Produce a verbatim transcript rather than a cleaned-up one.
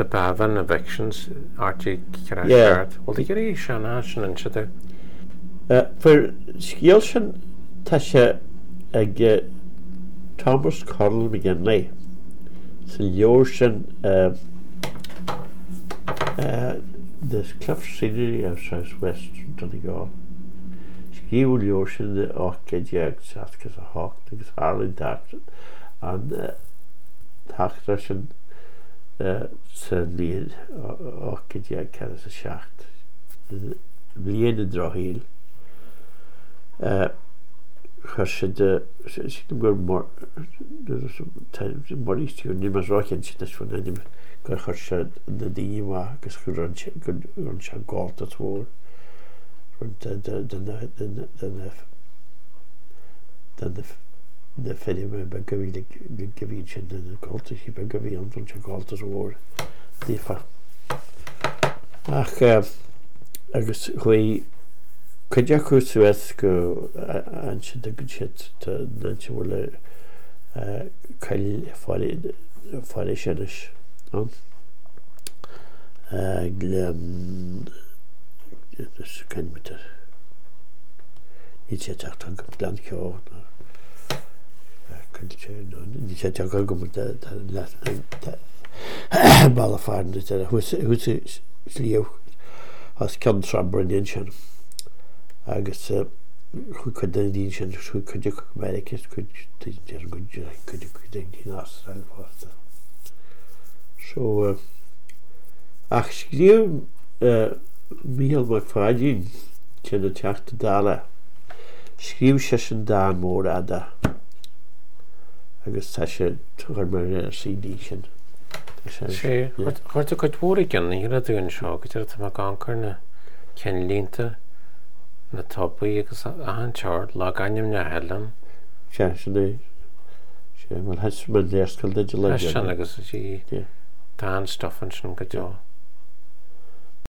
the Bavan evictions, Archie Carrard. Yeah. Well, they get a Shannon and shit. For Skilson, Tasha, ag Thomas Connell McGinley. So Yorson, uh, uh, the cliff scenery of southwest Donegal. Skill Yorson, the Orchid Jag, Saskis a Hawk, the Harley Daxon, and Taxation, uh, Sandlien, Orchid Jag, Canis a Shacht. Bliene Drahil. Uh, Chos de sy'n gwybod mor Maurice ti'n ni'n rochen sy'n nes fwn anim gael chos na di wa gys chwyr rhan sian golt at fawr dyna dyna ffedi mewn byg gyfi gyfi sy'n dyna golt ys i byg gyfi ond rhan sian golt at fawr di ffa ach agos chwy Kajak Suez go and she did shit to Nancy Willa Kyle Folly Folly Shinish on Glen this kind of it's a talk on Glen Kyo. It's a talk on the Balafarn, who's who's Leo has come from Brunnian. Agus chu chud den dín sin chu chuide Americas chud ar go chuide chuide dín Austrail fásta. So ach scríom Michael McFadden sin na teachta dála. Scríom sé sin dá mór ada. Agus tá sé tuair mar C D sin. Sé, chuirte chuid mhór gan ní ra dún seo, go tíir tá gancr na cen línta na topaí agus an teir lá gainim na helan. Sé sin sé mal has man léirscail de le. Has sin agus sí dá an stuffan sin go deo.